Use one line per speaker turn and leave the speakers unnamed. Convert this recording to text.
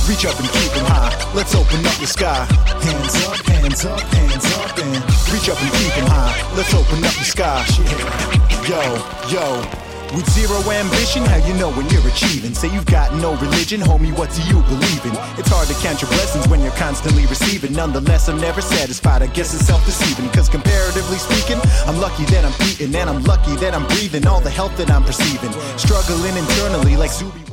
reach up and keep them high. Let's open up the sky. Hands up, hands up, hands up, and reach up and keep them high. Let's open up the sky. Yo, yo. With zero ambition, how you know when you're achieving? Say you've got no religion, homie, what do you believe in? It's hard to count your blessings when you're constantly receiving. Nonetheless, I'm never satisfied, I guess it's self-deceiving. Cause comparatively speaking, I'm lucky that I'm eating, and I'm lucky that I'm breathing all the health that I'm perceiving. Struggling internally like Zuby.